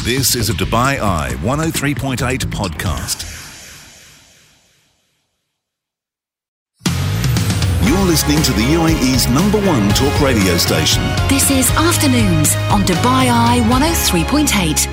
This is a Dubai Eye 103.8 podcast. You're listening to the UAE's #1 talk radio station. This is Afternoons on Dubai Eye 103.8.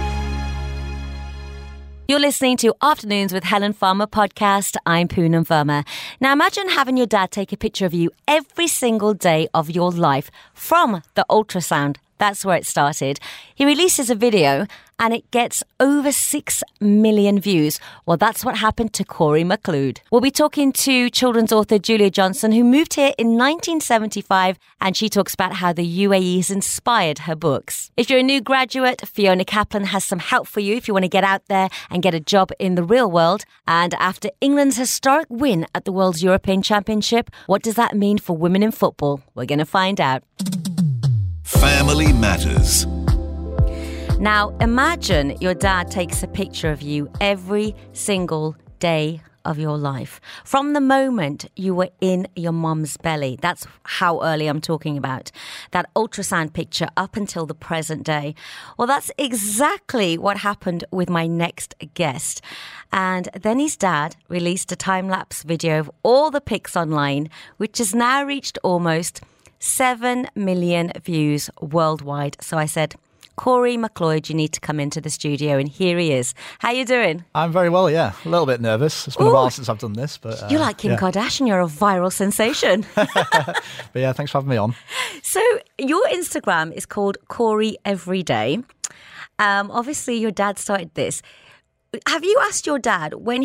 You're listening to Afternoons with Helen Farmer podcast. I'm Poonam Verma. Now imagine having your dad take a picture of you every single day of your life from the ultrasound. That's where it started. He releases a video and it gets over 6 million views. Well, that's what happened to Corey McLeod. We'll be talking to children's author Julia Johnson, who moved here in 1975, and she talks about how the UAE has inspired her books. If you're a new graduate, Fiona Kaplan has some help for you if you want to get out there and get a job in the real world. And after England's historic win at the World's European Championship, what does that mean for women in football? We're going to find out. Family Matters. Now, imagine your dad takes a picture of you every single day of your life. From the moment you were in your mum's belly. That's how early I'm talking about. That ultrasound picture up until the present day. Well, that's exactly what happened with my next guest. And then his dad released a time-lapse video of all the pics online, which has now reached almost 7 million views worldwide. So I said, Corey McLeod, you need to come into the studio, and here he is. How you doing? I'm very well, yeah. A little bit nervous. It's been a while since I've done this, but you're like Kim Kardashian. You're a viral sensation. But yeah, thanks for having me on. So your Instagram is called Corey Everyday. Obviously, your dad started this. Have you asked your dad when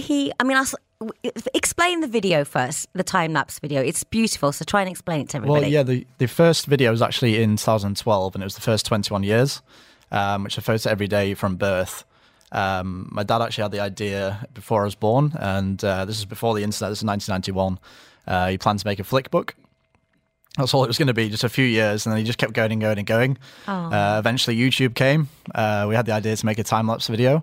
explain the video first, the time-lapse video. It's beautiful, so try and explain it to everybody. Well, yeah, the first video was actually in 2012, and it was the first 21 years, which I photo every day from birth. My dad actually had the idea before I was born, and this is before the internet. This is 1991. He planned to make a flick book. That's all it was going to be, just a few years, and then he just kept going and going and going. Eventually, YouTube came. We had the idea to make a time-lapse video.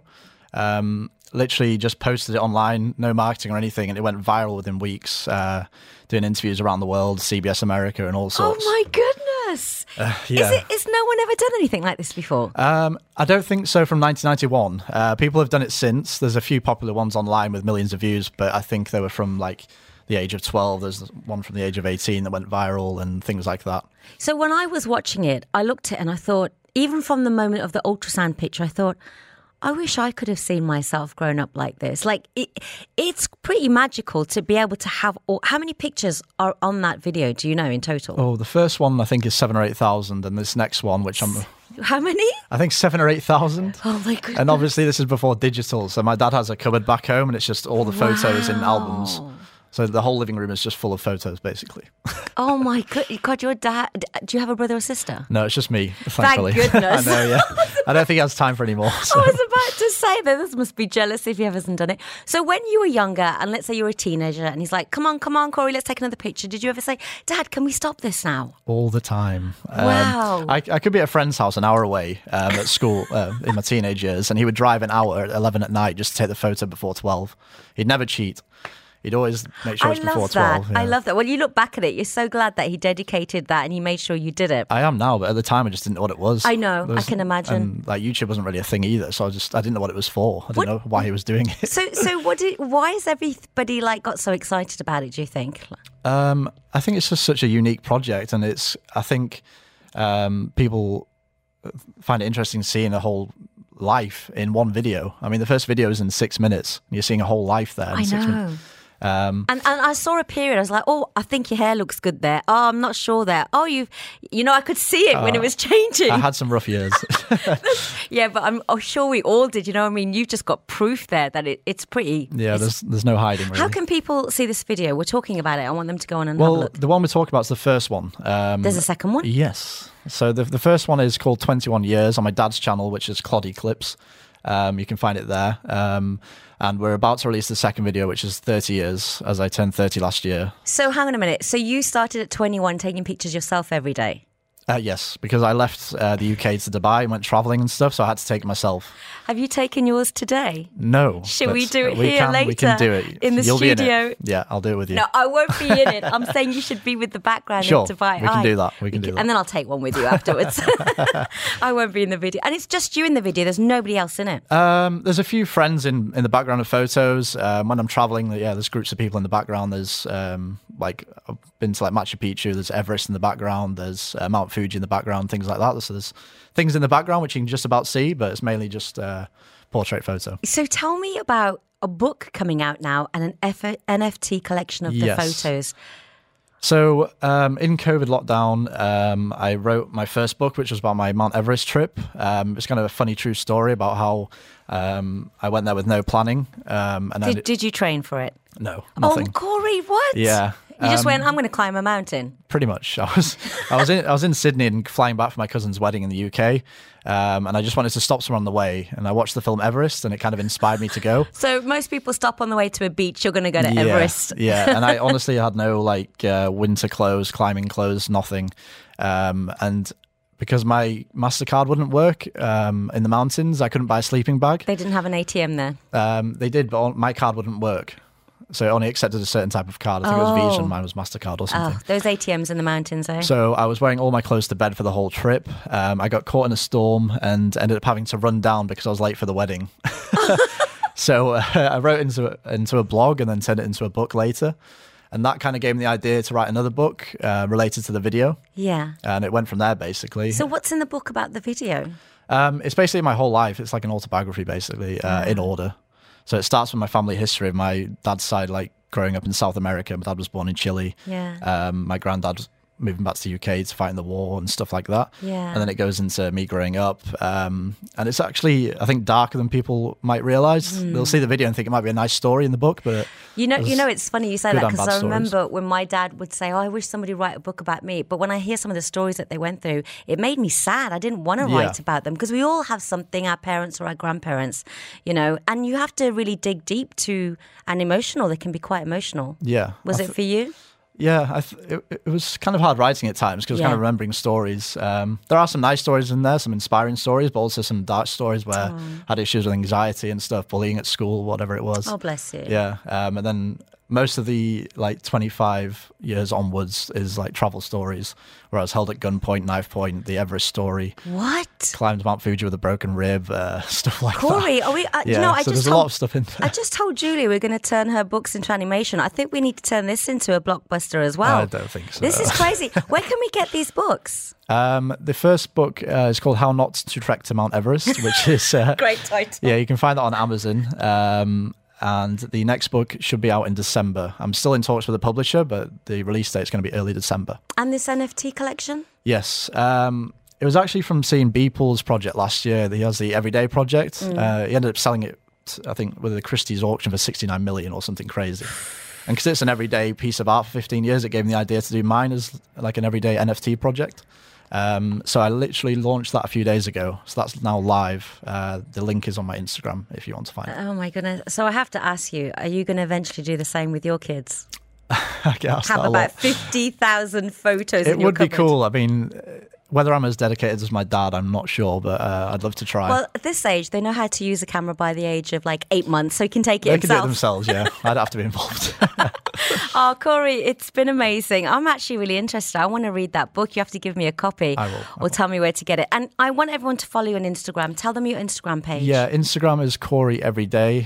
Literally just posted it online, no marketing or anything, and it went viral within weeks, doing interviews around the world, CBS America and all sorts. Oh my goodness! Yeah. Is no one ever done anything like this before? I don't think so from 1991. People have done it since. There's a few popular ones online with millions of views, but I think they were from like the age of 12. There's one from the age of 18 that went viral and things like that. So when I was watching it, I looked at it and I thought, even from the moment of the ultrasound picture, I thought, I wish I could have seen myself grown up like this. Like, it's pretty magical to be able to have... How many pictures are on that video, do you know, in total? Oh, the first one, I think, is 7,000 or 8,000, and this next one, which I'm... How many? I think 7,000 or 8,000. Oh, my goodness. And obviously, this is before digital, so my dad has a cupboard back home, and it's just all the photos in albums. So the whole living room is just full of photos, basically. Oh, my God, your dad... Do you have a brother or sister? No, it's just me, thankfully. Thank goodness. I know, yeah. I don't think he has time for any more. So. I was about to say that this must be jealous if he hasn't done it. So when you were younger, and let's say you were a teenager, and he's like, come on, Corey, let's take another picture. Did you ever say, Dad, can we stop this now? All the time. Wow. I could be at a friend's house an hour away at school in my teenage years, and he would drive an hour at 11 at night just to take the photo before 12. He'd never cheat. He'd always make sure it's before 12. Yeah. I love that. When you look back at it, you're so glad that he dedicated that and he made sure you did it. I am now, but at the time I just didn't know what it was. I know, I can imagine. And like YouTube wasn't really a thing either, so I didn't know what it was for. I didn't know why he was doing it. So why has everybody got so excited about it, do you think? I think it's just such a unique project, and I think people find it interesting seeing a whole life in one video. I mean, the first video is in 6 minutes, and you're seeing a whole life there in 6 minutes. And I saw a period, I was like, oh, I think your hair looks good there. Oh, I'm not sure there. Oh, I could see it when it was changing. I had some rough years. Yeah, but I'm sure we all did, you know what I mean? You've just got proof there that it's pretty... Yeah, there's no hiding, really. How can people see this video? We're talking about it. I want them to go on and have a look. The one we're talking about is the first one. There's a second one? Yes. So the first one is called 21 Years on my dad's channel, which is Cloddy Clips. You can find it there. And we're about to release the second video, which is 30 years, as I turned 30 last year. So hang on a minute. So you started at 21 taking pictures yourself every day? Yes, because I left the UK to Dubai and went travelling and stuff, so I had to take it myself. Have you taken yours today? No. Should we do it here later? We can do it. In the You'll studio? Be in it. Yeah, I'll do it with you. No, I won't be in it. I'm saying you should be with the background Sure, in Dubai. we can do that. We can do that. And then I'll take one with you afterwards. I won't be in the video. And it's just you in the video. There's nobody else in it. There's a few friends in the background of photos. When I'm travelling, there's groups of people in the background. There's like I've been to like Machu Picchu. There's Everest in the background. There's Mount Fuji in the background. Things like that. So there's things in the background which you can just about see, but it's mainly just portrait photo. So tell me about a book coming out now and an NFT collection of the photos. So in COVID lockdown, I wrote my first book, which was about my Mount Everest trip. It's kind of a funny true story about how I went there with no planning. And did you train for it? No, nothing. Oh, Corey, what? Yeah. You just went, I'm going to climb a mountain. Pretty much. I was in Sydney and flying back for my cousin's wedding in the UK, and I just wanted to stop somewhere on the way. And I watched the film Everest, and it kind of inspired me to go. So most people stop on the way to a beach. You're going to go to Everest. Yeah, and I honestly had no winter clothes, climbing clothes, nothing, and because my MasterCard wouldn't work in the mountains, I couldn't buy a sleeping bag. They didn't have an ATM there. They did, but my card wouldn't work. So it only accepted a certain type of card. I think it was Visa and mine was MasterCard or something. Oh, those ATMs in the mountains, eh? So I was wearing all my clothes to bed for the whole trip. I got caught in a storm and ended up having to run down because I was late for the wedding. So I wrote into a blog and then turned it into a book later. And that kind of gave me the idea to write another book related to the video. Yeah. And it went from there, basically. So what's in the book about the video? It's basically my whole life. It's like an autobiography, basically, in order. So it starts with my family history of my dad's side, like growing up in South America. My dad was born in Chile. Yeah. My granddad moving back to the UK to fight in the war and stuff like that. Yeah. And then it goes into me growing up. And it's actually, I think, darker than people might realise. They'll see the video and think it might be a nice story in the book, but you know, it's funny you say that because I remember stories. when my dad would say, "Oh, I wish somebody would write a book about me." But when I hear some of the stories that they went through, it made me sad. I didn't want to write about them because we all have something, our parents or our grandparents, and you have to really dig deep to and emotional. They can be quite emotional. Yeah. Was it for you? Yeah, it was kind of hard writing at times because I was kind of remembering stories. There are some nice stories in there, some inspiring stories, but also some dark stories where I had issues with anxiety and stuff, bullying at school, whatever it was. Oh, bless you. Yeah, and then most of the 25 years onwards is like travel stories where I was held at gunpoint, knife point, the Everest story. What? Climbed Mount Fuji with a broken rib, stuff like Corey, that. are we? There's a lot of stuff in there. I just told Julie we're going to turn her books into animation. I think we need to turn this into a blockbuster as well. I don't think so. This is crazy. Where can we get these books? The first book is called How Not to Trek to Mount Everest, which is... Great title. Yeah, you can find that on Amazon. And the next book should be out in December. I'm still in talks with the publisher, but the release date is going to be early December. And this NFT collection? Yes. It was actually from seeing Beeple's project last year. He has the Everyday project. He ended up selling it, I think, with a Christie's auction for 69 million or something crazy. And because it's an everyday piece of art for 15 years, it gave me the idea to do mine as like an everyday NFT project. So I literally launched that a few days ago. So that's now live. The link is on my Instagram if you want to find it. Oh my goodness. So I have to ask you, are you going to eventually do the same with your kids? I get asked Have that a about lot. 50,000 photos It in your would be cupboard? cool. I mean, whether I'm as dedicated as my dad, I'm not sure, but I'd love to try. Well, at this age, they know how to use a camera by the age of 8 months, so he can take it They can do it himself. themselves, yeah. I'd have to be involved. Oh, Corey, it's been amazing. I'm actually really interested. I want to read that book. You have to give me a copy. I will. Tell me where to get it. And I want everyone to follow you on Instagram. Tell them your Instagram page. Yeah, Instagram is Corey Everyday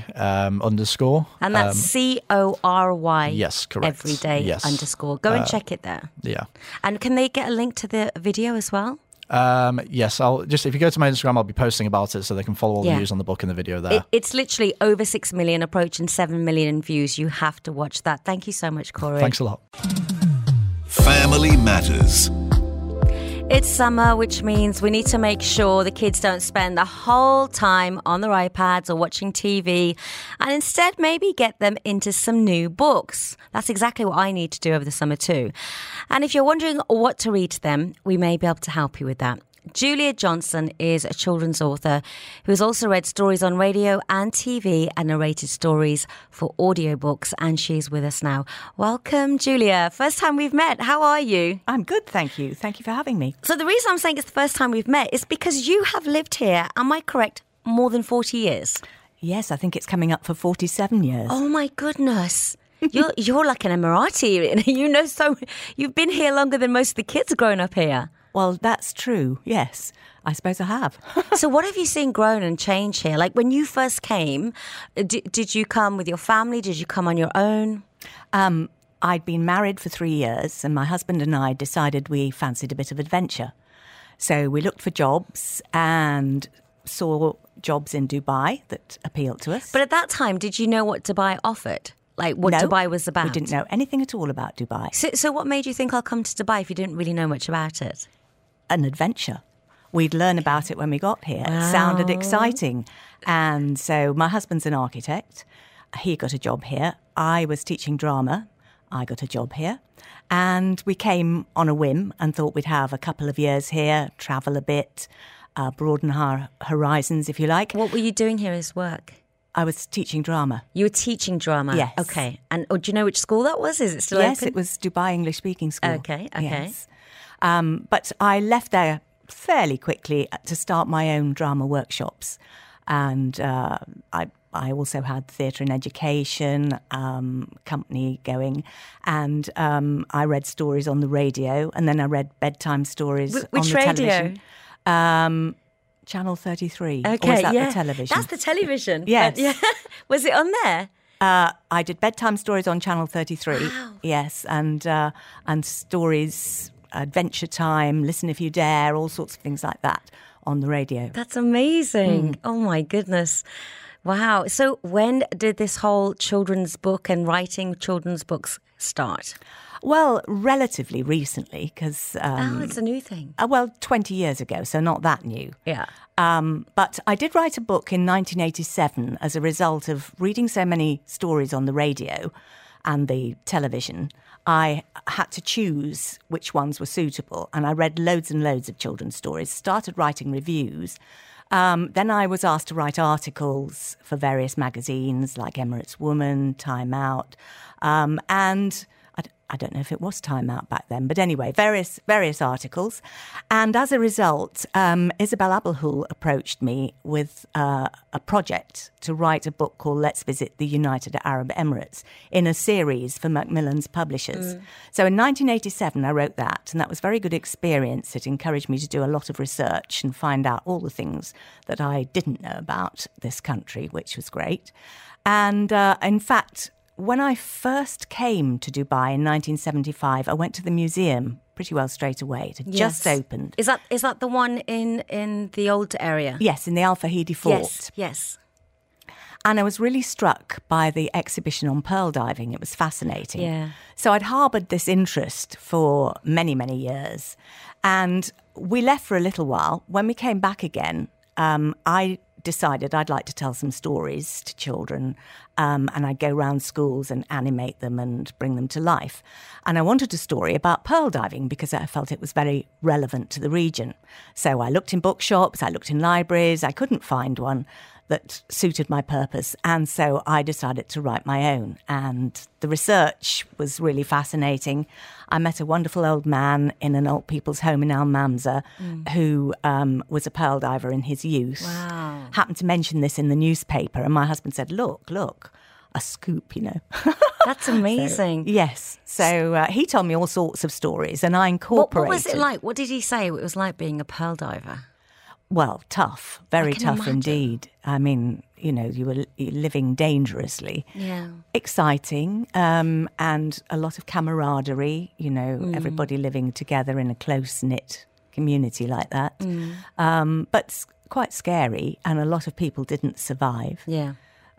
_ And that's CORY. Yes, correct. Everyday _ Go and check it there. Yeah. And can they get a link to the video as well? Yes, if you go to my Instagram, I'll be posting about it so they can follow all the views on the book and the video there. It's literally over 6 million, approaching 7 million views. You have to watch that. Thank you so much, Corey. Thanks a lot. Family Matters. It's summer, which means we need to make sure the kids don't spend the whole time on their iPads or watching TV, and instead maybe get them into some new books. That's exactly what I need to do over the summer too. And if you're wondering what to read to them, we may be able to help you with that. Julia Johnson is a children's author who has also read stories on radio and TV and narrated stories for audiobooks, and she's with us now. Welcome, Julia. First time we've met. How are you? I'm good, thank you. Thank you for having me. So the reason I'm saying it's the first time we've met is because you have lived here, am I correct, more than 40 years? Yes, I think it's coming up for 47 years. Oh, my goodness. You're like an Emirati. You've been here longer than most of the kids growing up here. Well, that's true, yes. I suppose I have. So what have you seen grown and change here? Like when you first came, did you come with your family? Did you come on your own? I'd been married for 3 years and my husband and I decided we fancied a bit of adventure. So we looked for jobs and saw jobs in Dubai that appealed to us. But at that time, did you know what Dubai offered? Like what No, Dubai was about? We didn't know anything at all about Dubai. So what made you think I'll come to Dubai if you didn't really know much about it? An adventure. We'd learn about it when we got here. Wow. It sounded exciting. And so my husband's an architect. He got a job here. I was teaching drama. I got a job here. And we came on a whim and thought we'd have a couple of years here, travel a bit, broaden our horizons, if you like. What were you doing here as work? I was teaching drama. You were teaching drama? Yes. Okay. And do you know which school that was? Is it still Yes, open? it was Dubai English Speaking School. Okay. Yes. But I left there fairly quickly to start my own drama workshops. And I also had theatre and education company going. And I read stories on the radio. And then I read bedtime stories on the television. Which radio? Channel 33. Okay, or was that yeah. the television? That's the television. Yes. Yeah. Was it on there? I did bedtime stories on Channel 33. Wow. Yes, and stories, Adventure Time, Listen If You Dare, all sorts of things like that on the radio. That's amazing. Oh, my goodness. Wow. So when did this whole children's book and writing children's books start? Well, relatively recently, because... it's a new thing. 20 years ago, so not that new. Yeah. But I did write a book in 1987 as a result of reading so many stories on the radio and the television. I had to choose which ones were suitable, and I read loads and loads of children's stories, started writing reviews. Then I was asked to write articles for various magazines like Emirates Woman, Time Out, and... I don't know if it was Time Out back then, but anyway, various articles. And as a result, Isabel Abelhoul approached me with a project to write a book called Let's Visit the United Arab Emirates in a series for Macmillan's Publishers. So in 1987, I wrote that, and that was a very good experience. It encouraged me to do a lot of research and find out all the things that I didn't know about this country, which was great. And in fact... When I first came to Dubai in 1975, I went to the museum pretty well straight away. It had just opened. Is that the one in the old area? Yes, in the Al Fahidi Fort. Yes. And I was really struck by the exhibition on pearl diving. It was fascinating. Yeah. So I'd harboured this interest for many, many years. And we left for a little while. When we came back again, I decided I'd like to tell some stories to children, and I'd go around schools and animate them and bring them to life. And I wanted a story about pearl diving because I felt it was very relevant to the region. So I looked in bookshops, I looked in libraries, I couldn't find one that suited my purpose. And so I decided to write my own. And the research was really fascinating. I met a wonderful old man in an old people's home in Al Mamza who was a pearl diver in his youth. Wow. Happened to mention this in the newspaper. And my husband said, look, a scoop, you know. That's amazing. Yes. So he told me all sorts of stories and I incorporated... What was it like? What did he say it was like being a pearl diver? Well, tough, very tough imagine. indeed. I mean, you know, you're living dangerously. Yeah. Exciting, and a lot of camaraderie, you know, everybody living together in a close-knit community like that. But quite scary, and a lot of people didn't survive. Yeah.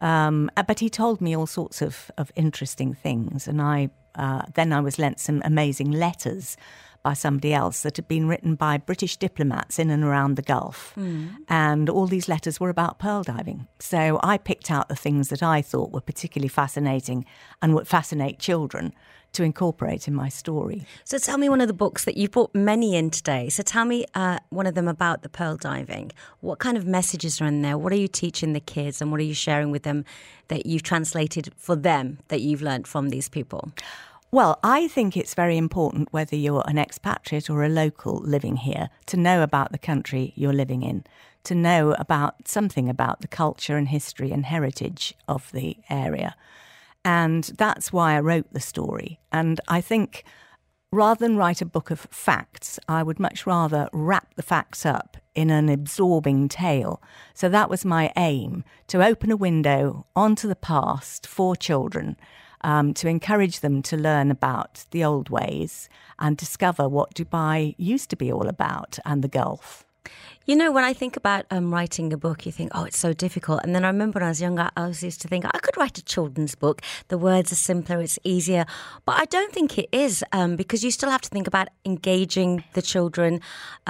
But he told me all sorts of interesting things, and then I was lent some amazing letters by somebody else that had been written by British diplomats in and around the Gulf. And all these letters were about pearl diving. So I picked out the things that I thought were particularly fascinating and would fascinate children to incorporate in my story. So tell me one of the books that you've brought many in today. So tell me one of them about the pearl diving. What kind of messages are in there? What are you teaching the kids and what are you sharing with them that you've translated for them that you've learned from these people? Well, I think it's very important, whether you're an expatriate or a local living here, to know about the country you're living in, to know about something about the culture and history and heritage of the area. And that's why I wrote the story. And I think rather than write a book of facts, I would much rather wrap the facts up in an absorbing tale. So that was my aim, to open a window onto the past for children, to encourage them to learn about the old ways and discover what Dubai used to be all about and the Gulf. You know, when I think about writing a book, you think, oh, it's so difficult. And then I remember when I was younger, I used to think I could write a children's book. The words are simpler, it's easier. But I don't think it is, because you still have to think about engaging the children.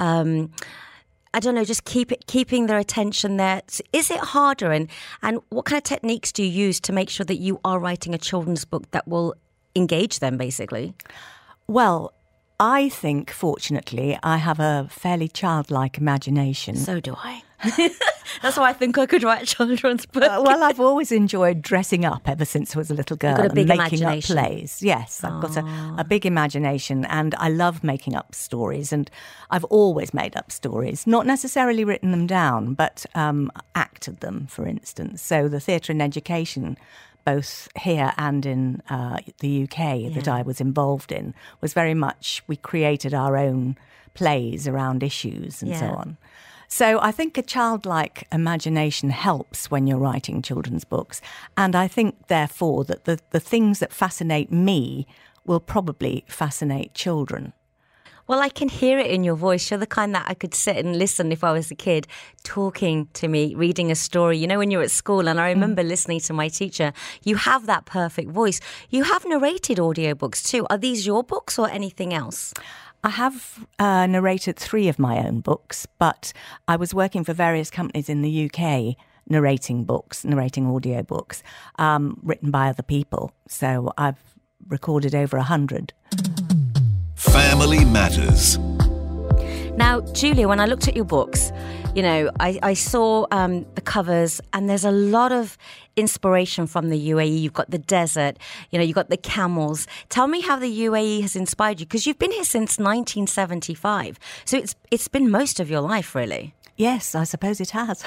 I don't know, just keeping their attention there. Is it harder? And what kind of techniques do you use to make sure that you are writing a children's book that will engage them, basically? Well, I think, fortunately, I have a fairly childlike imagination. So do I. That's why I think I could write a children's book. Well, I've always enjoyed dressing up ever since I was a little girl. You've got a big and making imagination. Up plays. Yes, I've got a big imagination and I love making up stories. And I've always made up stories, not necessarily written them down, but acted them, for instance. So the theatre and education, both here and in the UK that I was involved in, was very much, we created our own plays around issues and so on. So I think a childlike imagination helps when you're writing children's books. And I think, therefore, that the things that fascinate me will probably fascinate children. Well, I can hear it in your voice. You're the kind that I could sit and listen if I was a kid, talking to me, reading a story. You know, when you're at school, and I remember listening to my teacher, you have that perfect voice. You have narrated audiobooks too. Are these your books or anything else? I have narrated 3 of my own books, but I was working for various companies in the UK narrating audiobooks written by other people. So I've recorded over 100. Family Matters. Now, Julia, when I looked at your books, you know, I saw the covers and there's a lot of inspiration from the UAE. You've got the desert, you know, you've got the camels. Tell me how the UAE has inspired you, because you've been here since 1975. So it's been most of your life, really. Yes, I suppose it has.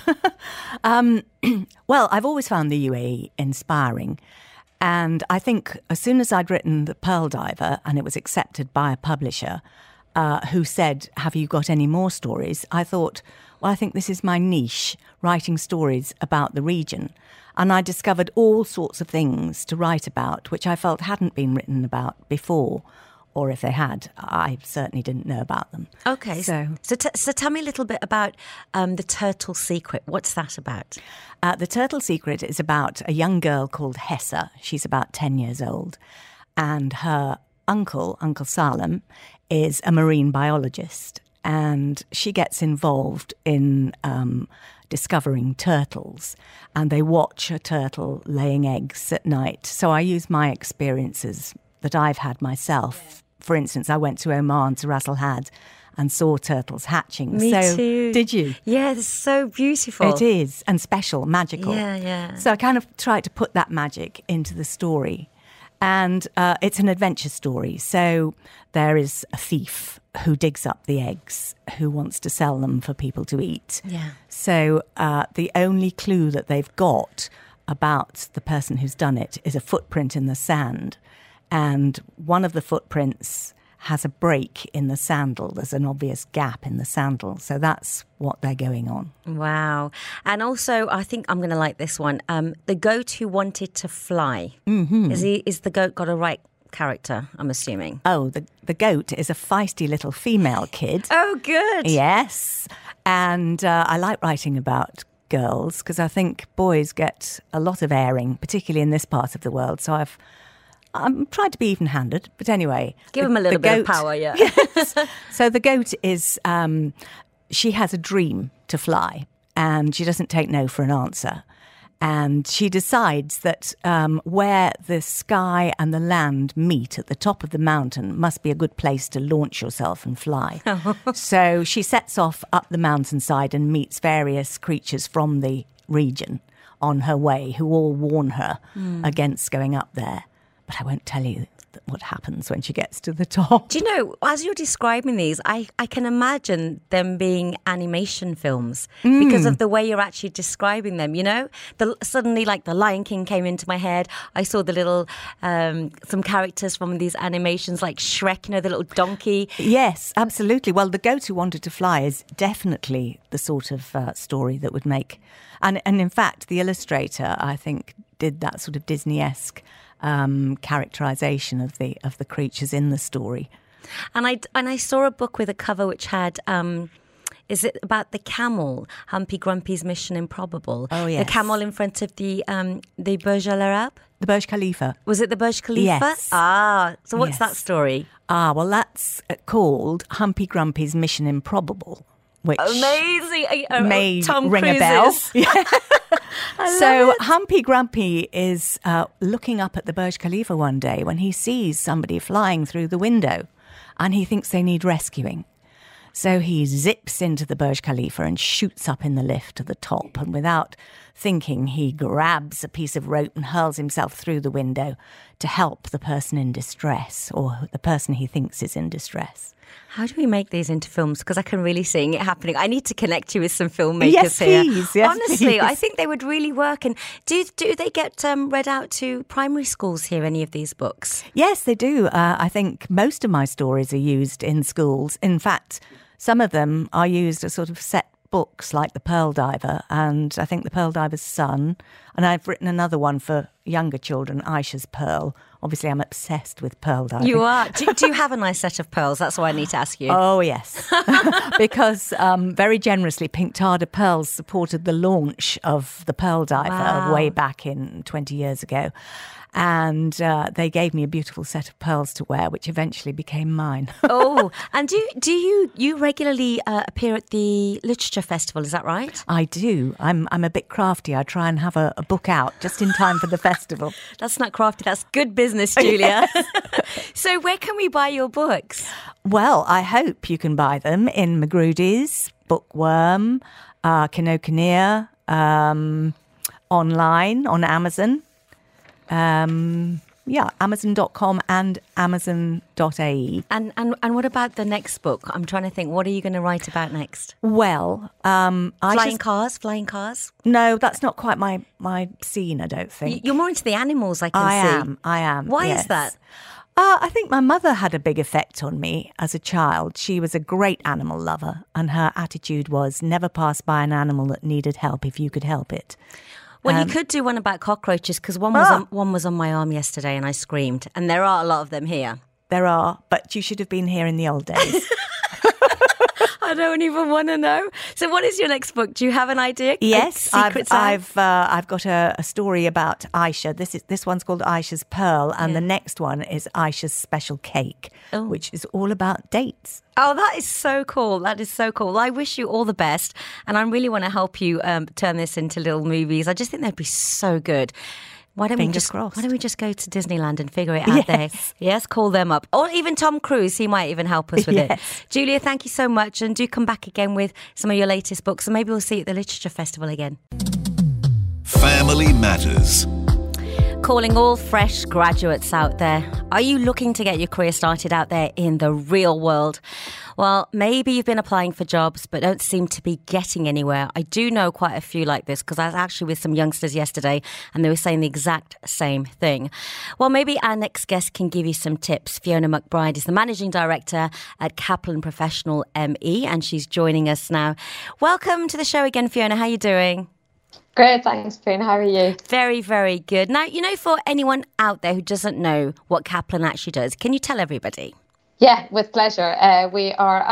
Well, I've always found the UAE inspiring. And I think as soon as I'd written The Pearl Diver and it was accepted by a publisher who said, have you got any more stories? I thought, well, I think this is my niche, writing stories about the region. And I discovered all sorts of things to write about, which I felt hadn't been written about before. Or if they had, I certainly didn't know about them. Okay, so tell me a little bit about The Turtle Secret. What's that about? The Turtle Secret is about a young girl called Hessa. She's about 10 years old. And her uncle, Uncle Salem, is a marine biologist. And she gets involved in discovering turtles. And they watch a turtle laying eggs at night. So I use my experiences that I've had myself. For instance, I went to Oman, to Ras Al Had, and saw turtles hatching. Me too. Did you? Yeah, it's so beautiful. It is, and special, magical. Yeah. So I kind of tried to put that magic into the story. And it's an adventure story. So there is a thief who digs up the eggs, who wants to sell them for people to eat. Yeah. So the only clue that they've got about the person who's done it is a footprint in the sand. And one of the footprints has a break in the sandal. There's an obvious gap in the sandal. So that's what they're going on. Wow. And also, I think I'm going to like this one. The goat who wanted to fly. Mm-hmm. Is the goat got a right character, I'm assuming? Oh, the goat is a feisty little female kid. Oh, good. Yes. And I like writing about girls because I think boys get a lot of airing, particularly in this part of the world. So I've I'm trying to be even-handed, but anyway. Give him a little bit of power, yeah. Yes. So the goat is, she has a dream to fly, and she doesn't take no for an answer. And she decides that where the sky and the land meet at the top of the mountain must be a good place to launch yourself and fly. So she sets off up the mountainside and meets various creatures from the region on her way who all warn her against going up there. But I won't tell you what happens when she gets to the top. Do you know, as you're describing these, I can imagine them being animation films because of the way you're actually describing them, you know? Suddenly, like, The Lion King came into my head. I saw the little, some characters from these animations, like Shrek, you know, the little donkey. Yes, absolutely. Well, The Goat Who Wanted to Fly is definitely the sort of story that would make... And in fact, the illustrator, I think, did that sort of Disney-esque characterization of the creatures in the story. And I saw a book with a cover which had is it about the camel, Humpy Grumpy's Mission Improbable? Oh yes, the camel in front of the Burj Al Arab. The Burj Khalifa. Was it the Burj Khalifa? Yes. So what's that story? Well, that's called Humpy Grumpy's Mission Improbable, which amazing made Tom ring Cruise's. a bell. Yeah. So it. Humpy Grumpy is looking up at the Burj Khalifa one day when he sees somebody flying through the window and he thinks they need rescuing. So he zips into the Burj Khalifa and shoots up in the lift to the top, and without thinking he grabs a piece of rope and hurls himself through the window to help the person in distress, or the person he thinks is in distress. How do we make these into films? Because I can really see it happening. I need to connect you with some filmmakers yes, here. Please. Yes, honestly, please. I think they would really work. And do they get read out to primary schools here, any of these books? Yes, they do. I think most of my stories are used in schools. In fact, some of them are used as sort of set books, like The Pearl Diver, and I think The Pearl Diver's Son. And I've written another one for younger children, Aisha's Pearl. Obviously, I'm obsessed with pearl diving. You are. Do you have a nice set of pearls? That's what I need to ask you. Oh, yes. Because very generously, Pink Tarda Pearls supported the launch of the Pearl Diver way back in 20 years ago. And they gave me a beautiful set of pearls to wear, which eventually became mine. Oh, and do you regularly appear at the Literature Festival, is that right? I do. I'm a bit crafty. I try and have a book out just in time for the festival. That's not crafty, that's good business, Julia. So where can we buy your books? Well, I hope you can buy them in Magrudy's, Bookworm, Kinokuniya, online, on Amazon. Amazon.com and Amazon.ae. And what about the next book? I'm trying to think. What are you going to write about next? Well, Flying cars? No, that's not quite my scene, I don't think. You're more into the animals, I can see. I am. Why yes. is that? I think my mother had a big effect on me as a child. She was a great animal lover, and her attitude was never pass by an animal that needed help if you could help it. Well, you could do one about cockroaches, because one was on my arm yesterday and I screamed. And there are a lot of them here. There are, but you should have been here in the old days. I don't even want to know. So what is your next book? Do you have an idea? Yes, I've got a story about Aisha. This one's called Aisha's Pearl, and the next one is Aisha's Special Cake, which is all about dates. Oh, that is so cool. That is so cool. Well, I wish you all the best, and I really want to help you turn this into little movies. I just think they'd be so good. Why don't we just go to Disneyland and figure it out there? Yes, call them up. Or even Tom Cruise, he might even help us with it. Julia, thank you so much, and do come back again with some of your latest books, and maybe we'll see you at the Literature Festival again. Family Matters. Calling all fresh graduates out there. Are you looking to get your career started out there in the real world? Well, maybe you've been applying for jobs but don't seem to be getting anywhere. I do know quite a few like this, because I was actually with some youngsters yesterday and they were saying the exact same thing. Well, maybe our next guest can give you some tips. Fiona McBride is the Managing Director at Kaplan Professional ME, and she's joining us now. Welcome to the show again, Fiona. How are you doing? Great, thanks, Fiona. How are you? Very, very good. Now, for anyone out there who doesn't know what Kaplan actually does, can you tell everybody? Yeah, with pleasure. We are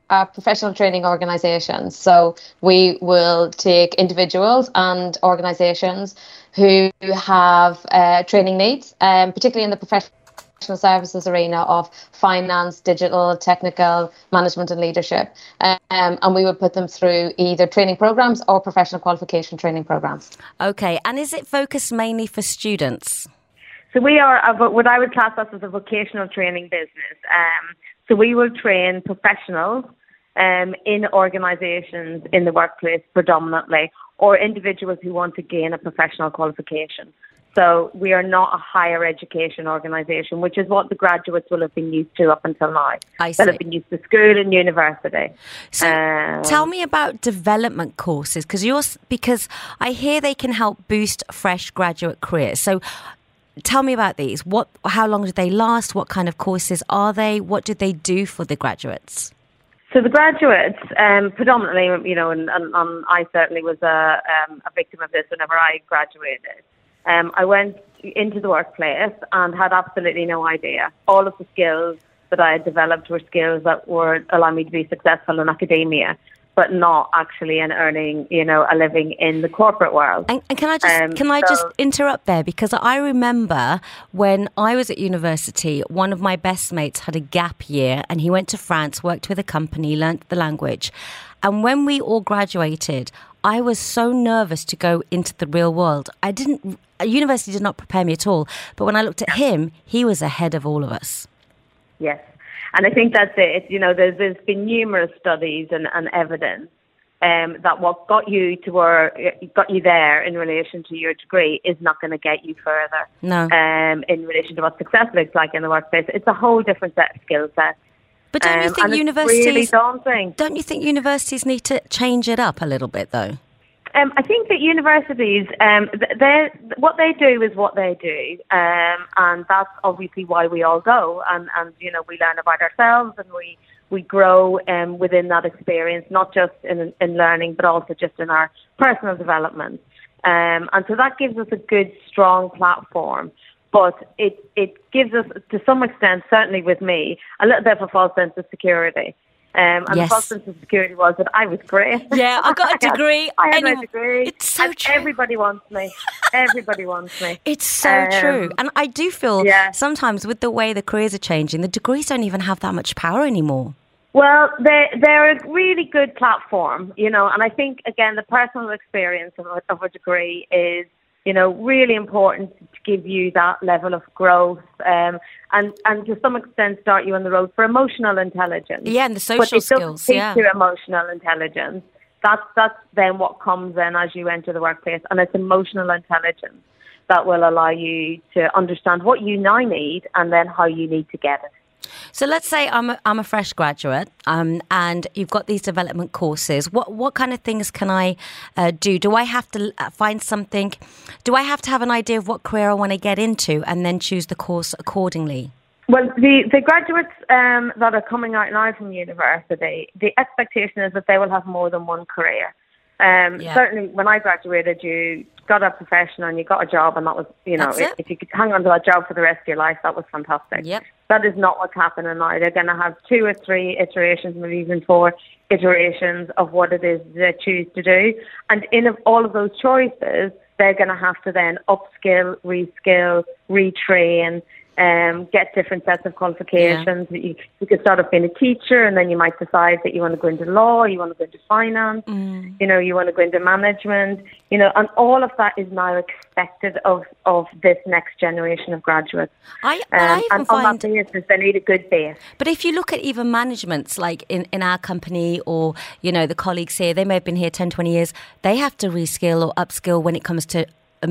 professional training organisations. So we will take individuals and organisations who have training needs, particularly in the professional services arena of finance, digital, technical, management and leadership. And we would put them through either training programs or professional qualification training programs. Okay, and is it focused mainly for students? So we are what I would class us as a vocational training business. So we will train professionals in organisations in the workplace predominantly, or individuals who want to gain a professional qualification. So we are not a higher education organisation, which is what the graduates will have been used to up until now. I see. They'll have been used to school and university. So tell me about development courses, because I hear they can help boost fresh graduate careers. So tell me about these. How long do they last? What kind of courses are they? What do they do for the graduates? So the graduates, predominantly, and I certainly was a victim of this whenever I graduated. I went into the workplace and had absolutely no idea. All of the skills that I had developed were skills that would allow me to be successful in academia, but not actually in earning, a living in the corporate world. And can I just interrupt there? Because I remember when I was at university, one of my best mates had a gap year and he went to France, worked with a company, learnt the language. And when we all graduated, I was so nervous to go into the real world. University did not prepare me at all. But when I looked at him, he was ahead of all of us. Yes. And I think that's it. There's been numerous studies and evidence that what got you there in relation to your degree is not going to get you further. No. In relation to what success looks like in the workplace, it's a whole different set of skill sets. But don't you think and universities? It's really daunting. Don't you think universities need to change it up a little bit, though? I think that universities, what they do is what they do, and that's obviously why we all go, and we learn about ourselves and we grow within that experience, not just in learning, but also just in our personal development, and so that gives us a good, strong platform. But it gives us, to some extent, certainly with me, a little bit of a false sense of security. And yes. The false sense of security was that I was great. Yeah, I got a degree. I had a degree. It's so true. Everybody wants me. Everybody wants me. It's so true. And I do feel sometimes with the way the careers are changing, the degrees don't even have that much power anymore. Well, they're a really good platform, and I think, again, the personal experience of a degree is, really important to give you that level of growth and to some extent start you on the road for emotional intelligence. Yeah, and the social skills. But to emotional intelligence. That's then what comes in as you enter the workplace, and it's emotional intelligence that will allow you to understand what you now need and then how you need to get it. So let's say I'm a fresh graduate, and you've got these development courses. What kind of things can I do? Do I have to find something? Do I have to have an idea of what career I want to get into and then choose the course accordingly? Well, the graduates that are coming out now from university, the expectation is that they will have more than one career. Certainly, when I graduated, you got a profession and you got a job, and that was, if you could hang on to that job for the rest of your life, that was fantastic. Yep. That is not what's happening now. They're going to have 2 or 3 iterations, maybe even 4 iterations of what it is they choose to do. And in all of those choices, they're going to have to then upskill, reskill, retrain, get different sets of qualifications. Yeah. You could start off being a teacher, and then you might decide that you want to go into law, you want to go into finance, you want to go into management, and all of that is now expected of this next generation of graduates. I and on that basis, they need a good base. But if you look at even managements, like in our company or, the colleagues here, they may have been here 10, 20 years, they have to reskill or upskill when it comes to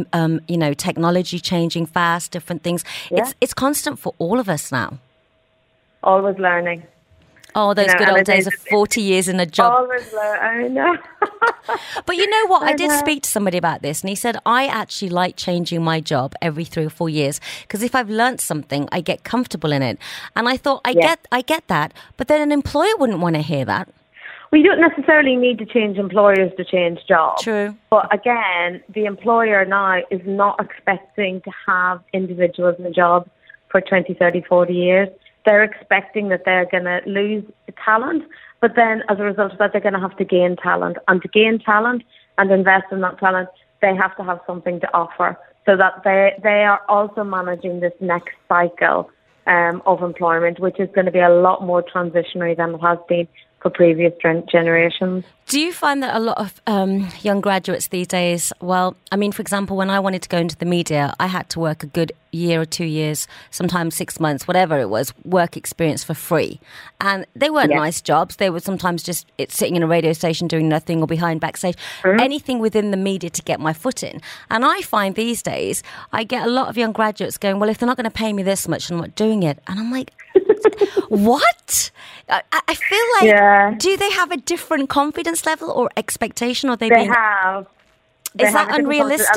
technology changing fast, different things. Yeah. It's constant for all of us now. Always learning. Oh, those good old days of 40 years in a job. Always learn. I know. But you know what? I did speak to somebody about this, and he said, I actually like changing my job every 3 or 4 years, because if I've learnt something, I get comfortable in it. And I thought, I get that, but then an employer wouldn't want to hear that. We don't necessarily need to change employers to change jobs. True. But again, the employer now is not expecting to have individuals in jobs for 20, 30, 40 years. they're expecting that they're going to lose talent, but then as a result of that, they're going to have to gain talent. And to gain talent and invest in that talent, they have to have something to offer, so that they are also managing this next cycle of employment, which is going to be a lot more transitionary than it has been for previous generations. Do you find that a lot of young graduates these days, well, I mean, for example, when I wanted to go into the media, I had to work a good year or 2 years, sometimes 6 months, whatever it was, work experience for free. And they weren't nice jobs. They were sometimes just sitting in a radio station doing nothing or behind backstage, anything within the media to get my foot in. And I find these days, I get a lot of young graduates going, well, if they're not going to pay me this much, I'm not doing it. And I'm like, what? I feel like, do they have a different confidence level or expectation? Or They have. Is that unrealistic?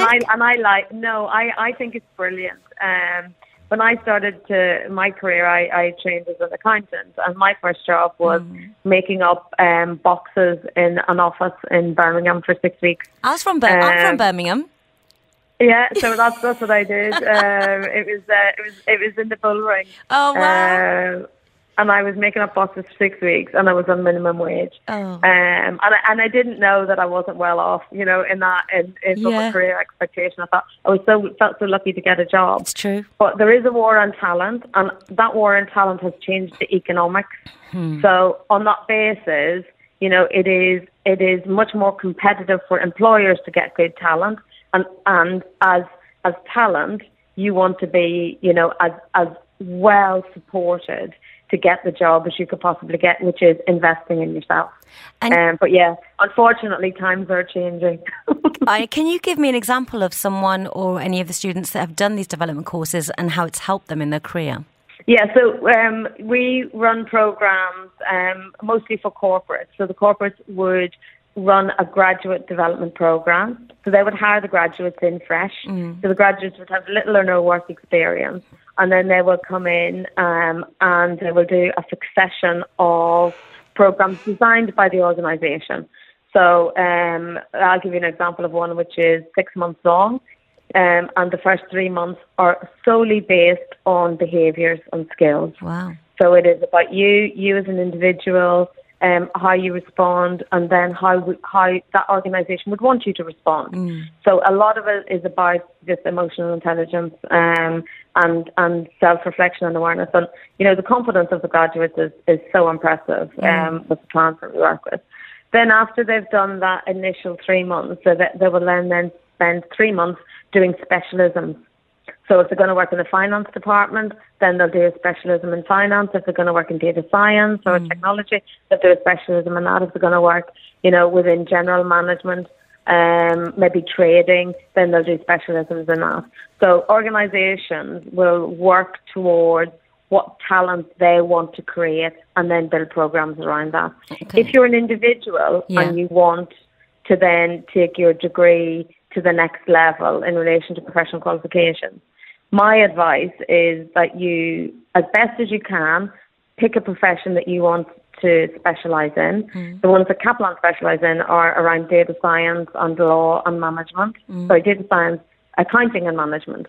I think it's brilliant. When I started my career, I trained as an accountant, and my first job was making up boxes in an office in Birmingham for 6 weeks. I'm from Birmingham. Yeah, so that's what I did. It was in the Bullring. Oh wow! And I was making up boxes for 6 weeks, and I was on minimum wage. Oh. And I didn't know that I wasn't well off, in my career expectation. I thought felt so lucky to get a job. It's true. But there is a war on talent, and that war on talent has changed the economics. So on that basis, it is much more competitive for employers to get good talent. And as talent, you want to be, as well supported to get the job as you could possibly get, which is investing in yourself. But yeah, unfortunately, times are changing. Can you give me an example of someone or any of the students that have done these development courses and how it's helped them in their career? Yeah, so we run programs mostly for corporates. So the corporates would run a graduate development program. So they would hire the graduates in fresh. So the graduates would have little or no work experience. And then they will come in and they will do a succession of programs designed by the organisation. So I'll give you an example of one which is 6 months long. And the first 3 months are solely based on behaviours and skills. Wow. So it is about you as an individual, how you respond, and then how that organisation would want you to respond. So a lot of it is about just emotional intelligence and self-reflection and awareness. And, the confidence of the graduates is so impressive with the clients that we work with. Then after they've done that initial 3 months, so that they will then spend 3 months doing specialisms. So if they're going to work in the finance department, then they'll do a specialism in finance. If they're going to work in data science or technology, they'll do a specialism in that. If they're going to work, within general management, maybe trading, then they'll do specialisms in that. So organisations will work towards what talent they want to create and then build programs around that. Okay. If you're an individual and you want to then take your degree to the next level in relation to professional qualifications, my advice is that you, as best as you can, pick a profession that you want to specialise in. The ones that Kaplan specialise in are around data science and law and management. Sorry, data science, accounting and management.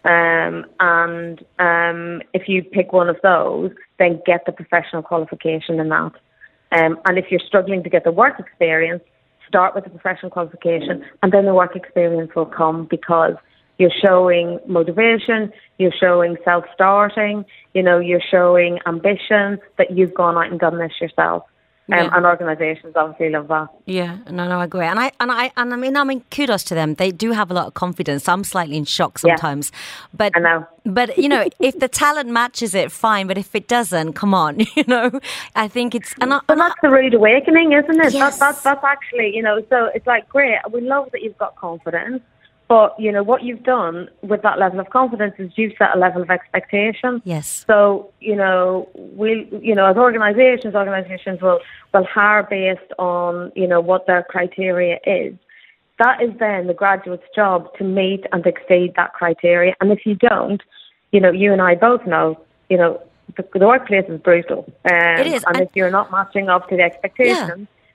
If you pick one of those, then get the professional qualification in that. And if you're struggling to get the work experience, start with the professional qualification, and then the work experience will come because you're showing motivation, you're showing self-starting, you're showing ambition that you've gone out and done this yourself. And organisations obviously love that. Yeah, no, I agree. And I mean, kudos to them. They do have a lot of confidence. I'm slightly in shock sometimes. But I know. But if the talent matches it, fine. But if it doesn't, come on, I think it's... But that's the rude awakening, isn't it? Yes. That's actually, so it's like, great, we love that you've got confidence. But, what you've done with that level of confidence is you've set a level of expectation. Yes. So, as organisations will hire based on, what their criteria is. That is then the graduate's job to meet and exceed that criteria. And if you don't, you and I both know, the workplace is brutal. It is. And if you're not matching up to the expectations,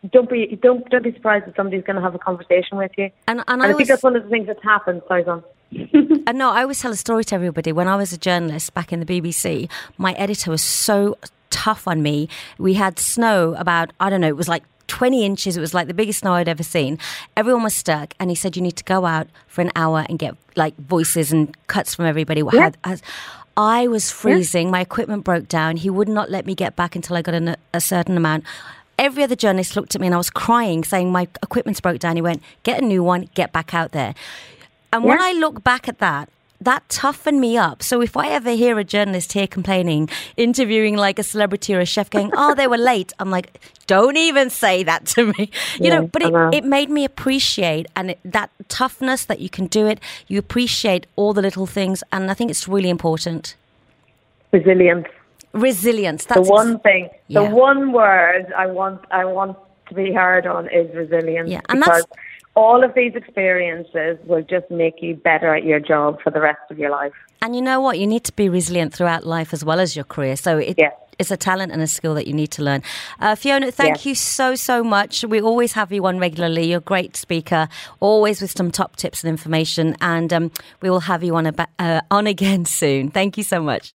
don't be surprised if somebody's going to have a conversation with you. And I think that's one of the things that's happened. Sorry, Don. No, I always tell a story to everybody. When I was a journalist back in the BBC, my editor was so tough on me. We had snow about, I don't know, it was like 20 inches. It was like the biggest snow I'd ever seen. Everyone was stuck, and he said, you need to go out for an hour and get like voices and cuts from everybody. Yeah. I was freezing. My equipment broke down. He would not let me get back until I got a certain amount. Every other journalist looked at me and I was crying, saying my equipment's broke down. He went, get a new one, get back out there. And when I look back at that toughened me up. So if I ever hear a journalist here complaining, interviewing like a celebrity or a chef going, oh, they were late, I'm like, don't even say that to me. You know, but it made me appreciate that toughness, that you can do it. You appreciate all the little things. And I think it's really important. Resilience. That's the one thing. The one word I want to be heard on is resilience. Yeah, and because all of these experiences will just make you better at your job for the rest of your life. And you know what? You need to be resilient throughout life as well as your career. So it's a talent and a skill that you need to learn. Fiona, thank you so much. We always have you on regularly. You're a great speaker, always with some top tips and information. And we will have you on again soon. Thank you so much.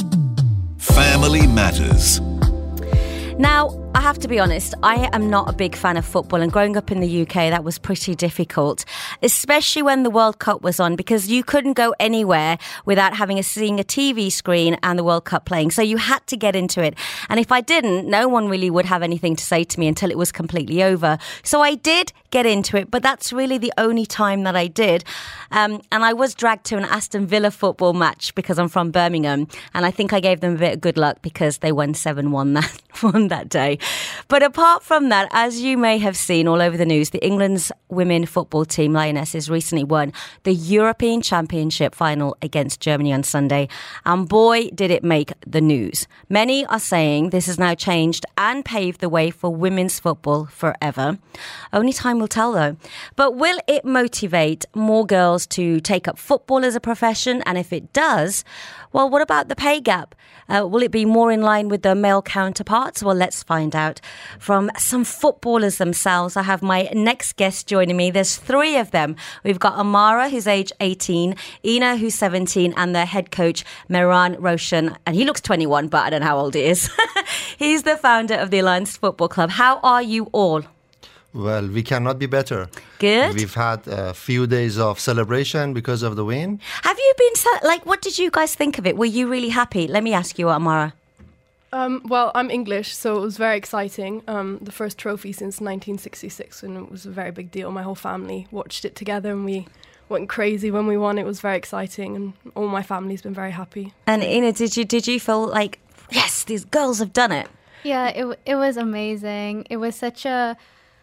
Family Matters. Now, I have to be honest, I am not a big fan of football, and growing up in the UK, that was pretty difficult, especially when the World Cup was on, because you couldn't go anywhere without seeing a TV screen and the World Cup playing. So you had to get into it. And if I didn't, no one really would have anything to say to me until it was completely over. So I did get into it, but that's really the only time that I did. And I was dragged to an Aston Villa football match because I'm from Birmingham. And I think I gave them a bit of good luck because they won 7-1 that day. But apart from that, as you may have seen all over the news, the England's women football team, Lionesses, recently won the European Championship final against Germany on Sunday. And boy, did it make the news. Many are saying this has now changed and paved the way for women's football forever. Only time will tell, though. But will it motivate more girls to take up football as a profession? And if it does, well, what about the pay gap? Will it be more in line with their male counterparts? Well, let's find out from some footballers themselves. I have my next guest joining me. There's three of them. We've got Amara, who's age 18, Ina, who's 17, and their head coach, Mehran Roshan. And he looks 21, but I don't know how old he is. He's the founder of the Alliance Football Club. How are you all? Well, we cannot be better. Good. We've had a few days of celebration because of the win. Have you been, what did you guys think of it? Were you really happy? Let me ask you, Amara. Well, I'm English, so it was very exciting. The first trophy since 1966, and it was a very big deal. My whole family watched it together, and we went crazy when we won. It was very exciting, and all my family's been very happy. And Ina, did you feel like, yes, these girls have done it? Yeah, it was amazing. It was such a...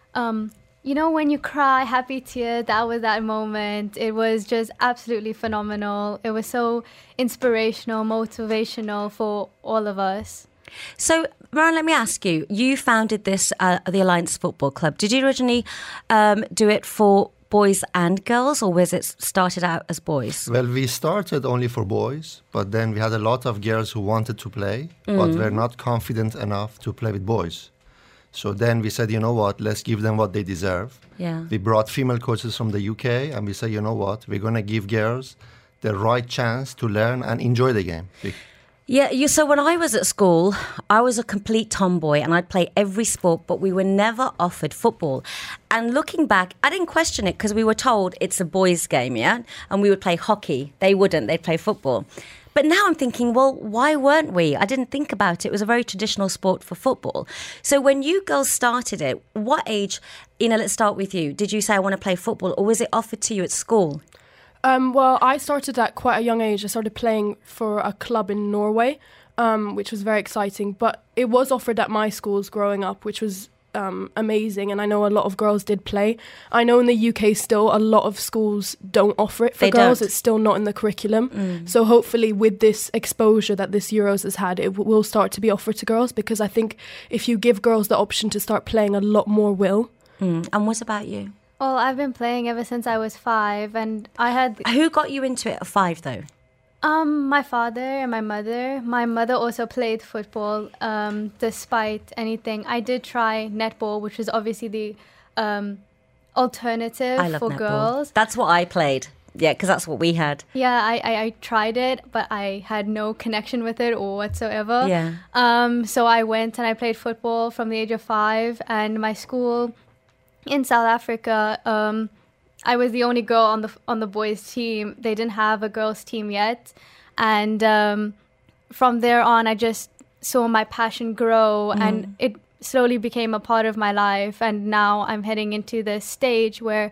when you cry, happy tears, that was that moment. It was just absolutely phenomenal. It was so inspirational, motivational for all of us. So, Mehran, let me ask you. You founded this, the Alliance Football Club. Did you originally do it for boys and girls, or was it started out as boys? Well, we started only for boys, but then we had a lot of girls who wanted to play, but were not confident enough to play with boys. So then we said, you know what, let's give them what they deserve. Yeah. We brought female coaches from the UK, and we said, you know what, we're going to give girls the right chance to learn and enjoy the game. Yeah, so when I was at school, I was a complete tomboy and I'd play every sport, but we were never offered football. And looking back, I didn't question it because we were told it's a boys' game, yeah? And we would play hockey. They wouldn't, they'd play football. But now I'm thinking, well, why weren't we? I didn't think about it. It was a very traditional sport for football. So when you girls started it, what age, Ina, let's start with you. Did you say I want to play football, or was it offered to you at school? Well, I started at quite a young age. I started playing for a club in Norway, which was very exciting. But it was offered at my schools growing up, which was amazing. And I know a lot of girls did play. I know in the UK still a lot of schools don't offer it for girls. It's still not in the curriculum. So hopefully with this exposure that this Euros has had, it will start to be offered to girls, because I think if you give girls the option to start playing, a lot more will. And what about you? Well, I've been playing ever since I was 5, and I had... Who got you into it at 5, though? My father and my mother. My mother also played football despite anything. I did try netball, which is obviously the alternative I love for netball. girls. That's what I played. Yeah, because that's what we had. Yeah, I tried it, but I had no connection with it or whatsoever. Yeah. So I went and I played football from the age of 5, and my school in South Africa, I was the only girl on the boys' team. They didn't have a girls' team yet, and from there on, I just saw my passion grow, and it slowly became a part of my life. And now I'm heading into the stage where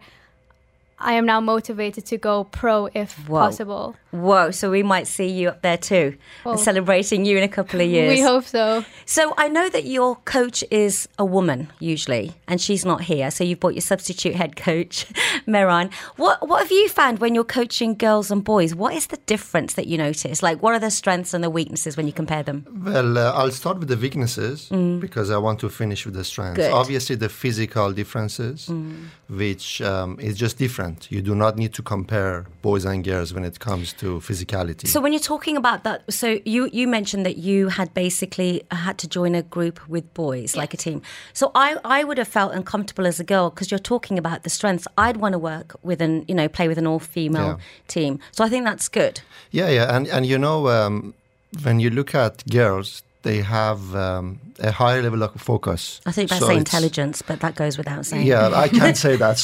I am now motivated to go pro if possible. Whoa, so we might see you up there too, celebrating you in a couple of years. We hope so. So I know that your coach is a woman usually, and she's not here. So you've brought your substitute head coach, Mehran. What have you found when you're coaching girls and boys? What is the difference that you notice? Like, what are the strengths and the weaknesses when you compare them? Well, I'll start with the weaknesses because I want to finish with the strengths. Good. Obviously, the physical differences, which is just different. You do not need to compare boys and girls when it comes to physicality. So when you're talking about that, so you mentioned that you had basically had to join a group with boys, like a team. So I would have felt uncomfortable as a girl because you're talking about the strengths. I'd want to work with play with an all-female team. So I think that's good. Yeah. And you know, when you look at girls, they have a higher level of focus. I think that's intelligence, but that goes without saying. Yeah, I can't say that.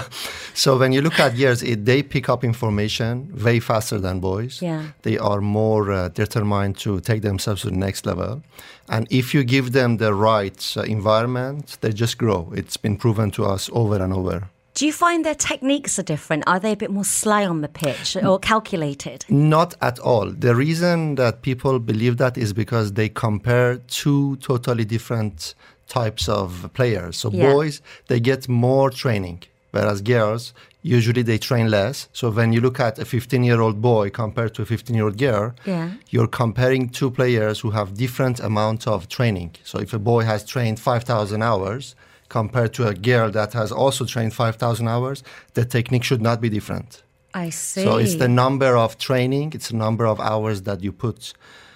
So when you look at girls, they pick up information way faster than boys. Yeah. They are more determined to take themselves to the next level. And if you give them the right environment, they just grow. It's been proven to us over and over. Do you find their techniques are different? Are they a bit more sly on the pitch or calculated? Not at all. The reason that people believe that is because they compare two totally different types of players. So boys, they get more training, whereas girls, usually they train less. So when you look at a 15-year-old boy compared to a 15-year-old girl, you're comparing two players who have different amounts of training. So if a boy has trained 5,000 hours, compared to a girl that has also trained 5,000 hours, the technique should not be different. I see. So it's the number of training, it's the number of hours that you put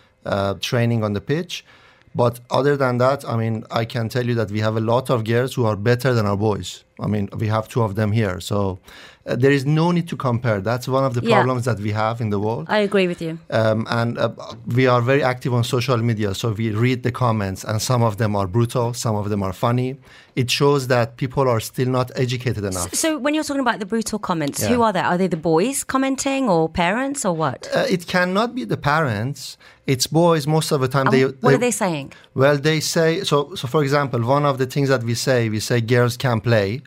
training on the pitch. But other than that, I mean, I can tell you that we have a lot of girls who are better than our boys. I mean, we have 2 of them here. So there is no need to compare. That's one of the problems that we have in the world. I agree with you. And we are very active on social media. So we read the comments, and some of them are brutal, some of them are funny. It shows that people are still not educated enough. So when you're talking about the brutal comments, who are they? Are they the boys commenting or parents or what? It cannot be the parents. It's boys most of the time. What are they saying? Well, they say, so for example, one of the things that we say girls can play,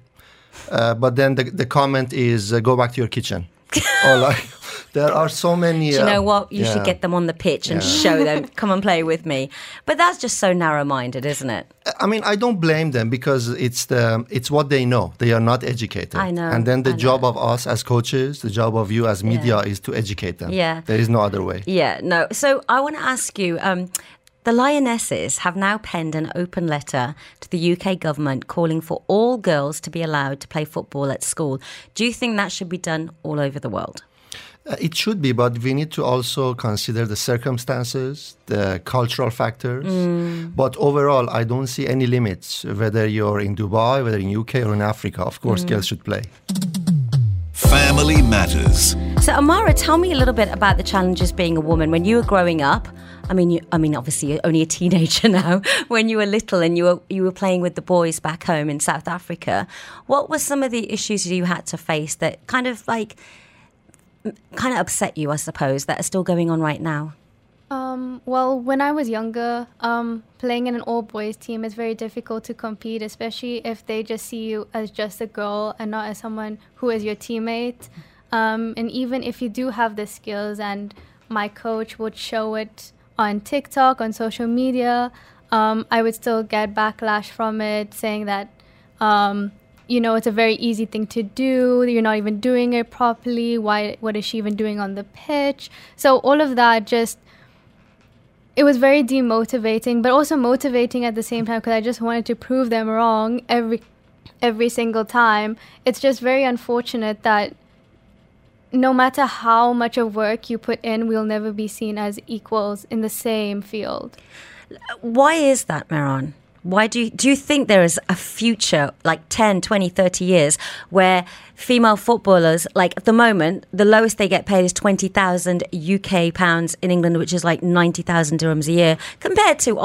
but then the comment is go back to your kitchen. Or like, there are so many... Do you know what? You should get them on the pitch and show them, come and play with me. But that's just so narrow-minded, isn't it? I mean, I don't blame them because it's what they know. They are not educated. I know. And then the job of us as coaches, the job of you as media is to educate them. Yeah. There is no other way. Yeah, no. So I want to ask you... the Lionesses have now penned an open letter to the UK government calling for all girls to be allowed to play football at school. Do you think that should be done all over the world? It should be, but we need to also consider the circumstances, the cultural factors. But overall, I don't see any limits, whether you're in Dubai, whether in UK or in Africa. Of course, girls should play. Family Matters. So, Amara, tell me a little bit about the challenges being a woman. When you were growing up, I mean, obviously you're only a teenager now. When you were little and you were playing with the boys back home in South Africa, what were some of the issues you had to face that kind of upset you, I suppose, that are still going on right now? Well, when I was younger, playing in an all-boys team is very difficult to compete, especially if they just see you as just a girl and not as someone who is your teammate. And even if you do have the skills and my coach would show it on TikTok, on social media, I would still get backlash from it, saying that, it's a very easy thing to do. You're not even doing it properly. What is she even doing on the pitch? So all of that it was very demotivating, but also motivating at the same time because I just wanted to prove them wrong every single time. It's just very unfortunate that no matter how much of work you put in, we'll never be seen as equals in the same field. Why is that, Mehran? Why do you think there is a future, like 10, 20, 30 years, where female footballers, like at the moment, the lowest they get paid is 20,000 UK pounds in England, which is like 90,000 dirhams a year, compared to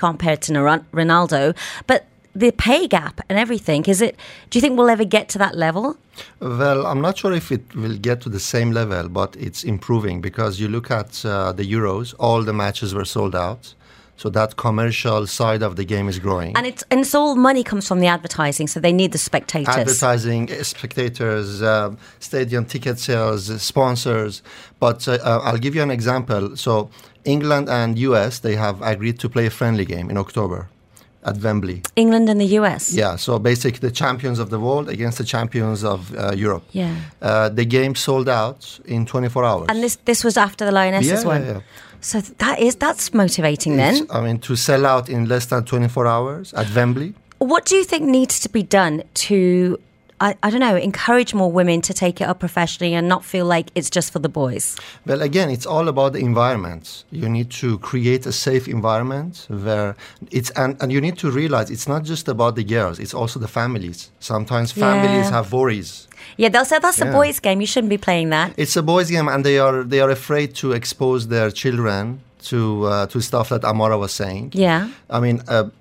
Ronaldo, but the pay gap and everything, do you think we'll ever get to that level? Well, I'm not sure if it will get to the same level, but it's improving because you look at the Euros, all the matches were sold out. So that commercial side of the game is growing. And it's all money comes from the advertising, so they need the spectators. Advertising, spectators, stadium ticket sales, sponsors. But I'll give you an example. So England and US, they have agreed to play a friendly game in October at Wembley. England and the US? Yeah, so basically the champions of the world against the champions of Europe. Yeah. The game sold out in 24 hours. And this was after the Lionesses won? Yeah. So that's motivating then. To sell out in less than 24 hours at Wembley. What do you think needs to be done to, I don't know, encourage more women to take it up professionally and not feel like it's just for the boys? Well, again, it's all about the environment. You need to create a safe environment where and you need to realize it's not just about the girls, it's also the families. Sometimes families have worries. Yeah, they'll say that's a boys' game. You shouldn't be playing that. It's a boys' game, and they are afraid to expose their children to stuff that Amara was saying. Yeah. I mean,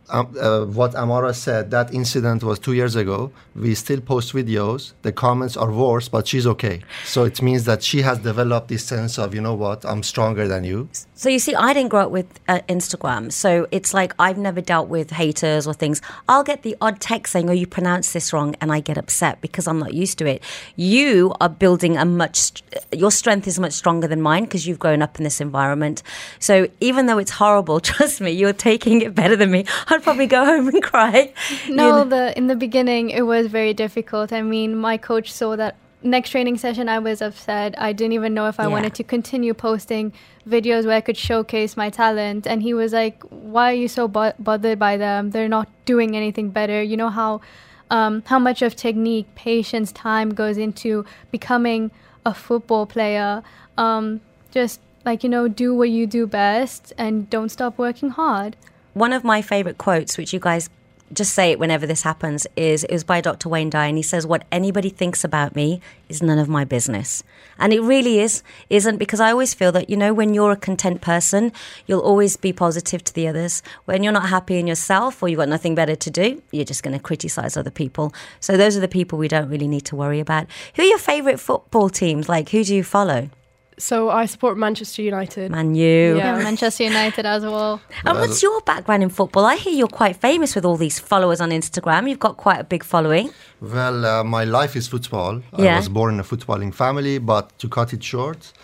what Amara said, that incident was 2 years ago. We still post videos. The comments are worse, but she's okay. So it means that she has developed this sense of, you know what, I'm stronger than you. So you see, I didn't grow up with Instagram. So it's like I've never dealt with haters or things. I'll get the odd text saying, oh, you pronounced this wrong, and I get upset because I'm not used to it. You are building your strength is much stronger than mine because you've grown up in this environment. So even though it's horrible, trust me, you're taking it better than me. I'd probably go home and cry. No, in the beginning, it was very difficult. I mean, my coach saw that next training session, I was upset. I didn't even know if I wanted to continue posting videos where I could showcase my talent. And he was like, why are you so bothered by them? They're not doing anything better. You know how much of technique, patience, time goes into becoming a football player. Just do what you do best and don't stop working hard. One of my favorite quotes, which you guys just say it whenever this happens, it was by Dr. Wayne Dyer, and he says, what anybody thinks about me is none of my business. And it really isn't, because I always feel that, when you're a content person, you'll always be positive to the others. When you're not happy in yourself or you've got nothing better to do, you're just going to criticize other people. So those are the people we don't really need to worry about. Who are your favorite football teams? Like, who do you follow? So I support Manchester United. Man U. Yeah, Manchester United as well. And what's your background in football? I hear you're quite famous with all these followers on Instagram. You've got quite a big following. Well, my life is football. Yeah. I was born in a footballing family, but to cut it short,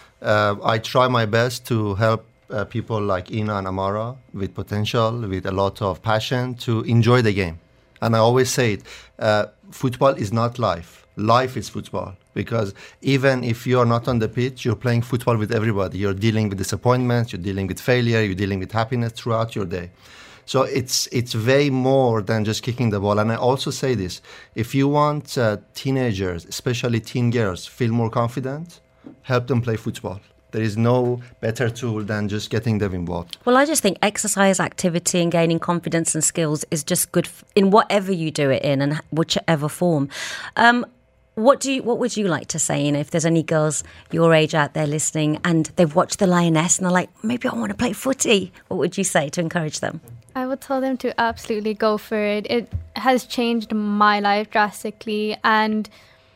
I try my best to help people like Ina and Amara with potential, with a lot of passion, to enjoy the game. And I always say it, football is not life. Life is football, because even if you're not on the pitch, you're playing football with everybody. You're dealing with disappointments, you're dealing with failure, you're dealing with happiness throughout your day. So it's way more than just kicking the ball. And I also say this, if you want teenagers, especially teen girls, feel more confident, help them play football. There is no better tool than just getting them involved. Well, I just think exercise, activity and gaining confidence and skills is just good in whatever you do it in and whichever form. What would you like to say, if there's any girls your age out there listening and they've watched The Lioness and they're like, maybe I want to play footy? What would you say to encourage them? I would tell them to absolutely go for it. It has changed my life drastically, and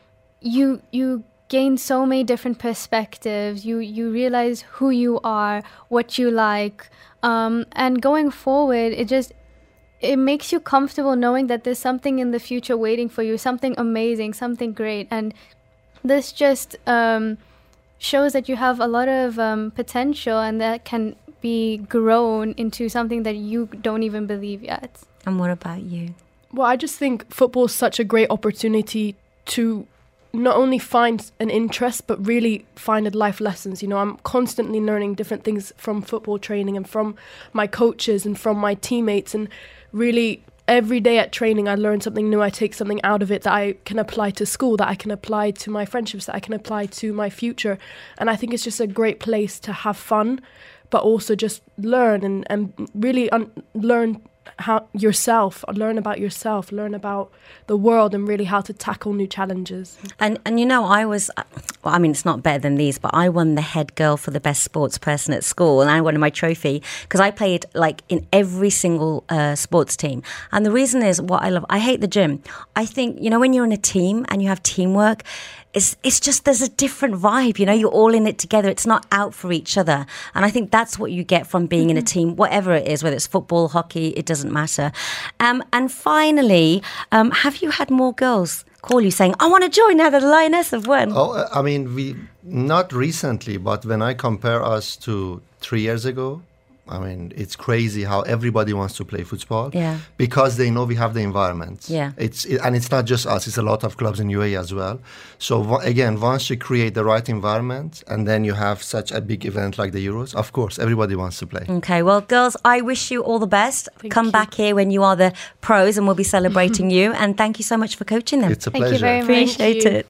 you gain so many different perspectives. You realize who you are, what you like, and going forward, it makes you comfortable knowing that there's something in the future waiting for you, something amazing, something great. And this just shows that you have a lot of potential, and that can be grown into something that you don't even believe yet. And what about you? Well, I just think football is such a great opportunity to not only find an interest, but really find life lessons. I'm constantly learning different things from football training and from my coaches and from my teammates, and really every day at training I learn something new. I take something out of it that I can apply to school, that I can apply to my friendships, that I can apply to my future. And I think it's just a great place to have fun, but also just learn and really learn learn about yourself, learn about the world, and really how to tackle new challenges. And you know, it's not better than these, but I won the head girl for the best sports person at school, and I won my trophy because I played like in every single sports team. And the reason is what I hate the gym. I think, you know, when you're in a team and you have teamwork, it's just, there's a different vibe, you know, you're all in it together. It's not out for each other. And I think that's what you get from being in a team, whatever it is, whether it's football, hockey, it doesn't matter. And finally, have you had more girls call you saying, I want to join now that the Lioness have won? Oh, I mean, we not recently, but when I compare us to 3 years ago, I mean, it's crazy how everybody wants to play football because they know we have the environment. Yeah. And it's not just us, it's a lot of clubs in UAE as well. So again, once you create the right environment and then you have such a big event like the Euros, of course, everybody wants to play. Okay, well, girls, I wish you all the best. Come back here when you are the pros and we'll be celebrating you. And thank you so much for coaching them. It's a pleasure. Thank you very much. Appreciate it.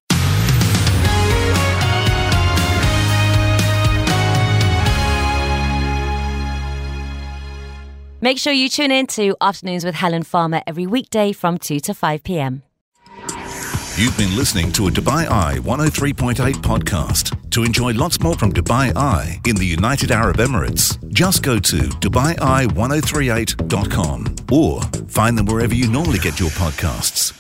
Make sure you tune in to Afternoons with Helen Farmer every weekday from 2 to 5 p.m. You've been listening to a Dubai Eye 103.8 podcast. To enjoy lots more from Dubai Eye in the United Arab Emirates, just go to DubaiEye1038.com or find them wherever you normally get your podcasts.